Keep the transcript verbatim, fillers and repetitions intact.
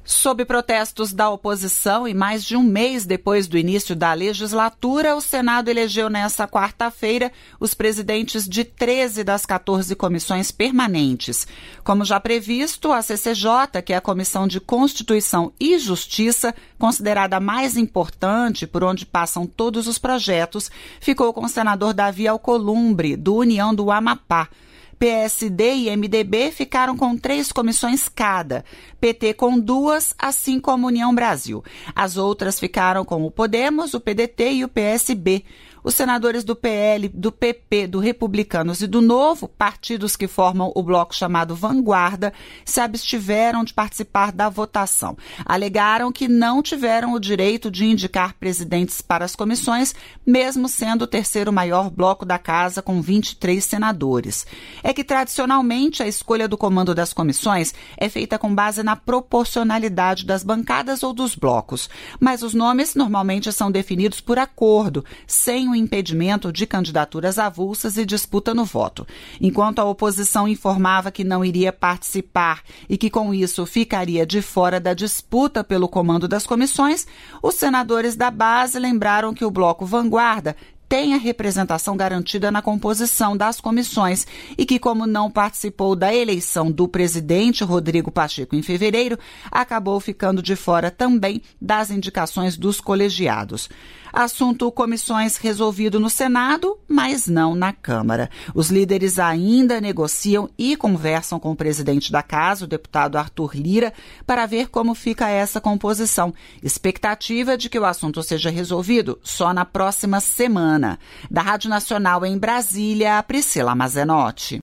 Sob protestos da oposição e mais de um mês depois do início da legislatura, o Senado elegeu nesta quarta-feira os presidentes de treze das quatorze comissões permanentes. Como já previsto, a C C J, que é a Comissão de Constituição e Justiça, considerada a mais importante por onde passam todos os projetos, ficou com o senador Davi Alcolumbre, do União do Amapá. P S D e M D B ficaram com três comissões cada, P T com duas, assim como União Brasil. As outras ficaram com o Podemos, o P D T e o P S B. Os senadores do P L, do P P, do Republicanos e do Novo, partidos que formam o bloco chamado Vanguarda, se abstiveram de participar da votação. Alegaram que não tiveram o direito de indicar presidentes para as comissões, mesmo sendo o terceiro maior bloco da casa, com vinte e três senadores. É que, tradicionalmente, a escolha do comando das comissões é feita com base na proporcionalidade das bancadas ou dos blocos, mas os nomes normalmente são definidos por acordo, sem o impedimento de candidaturas avulsas e disputa no voto. Enquanto a oposição informava que não iria participar e que com isso ficaria de fora da disputa pelo comando das comissões, os senadores da base lembraram que o bloco Vanguarda tem a representação garantida na composição das comissões e que, como não participou da eleição do presidente Rodrigo Pacheco em fevereiro, acabou ficando de fora também das indicações dos colegiados. Assunto comissões resolvido no Senado, mas não na Câmara. Os líderes ainda negociam e conversam com o presidente da casa, o deputado Arthur Lira, para ver como fica essa composição. Expectativa de que o assunto seja resolvido só na próxima semana. Da Rádio Nacional em Brasília, Priscila Mazenotti.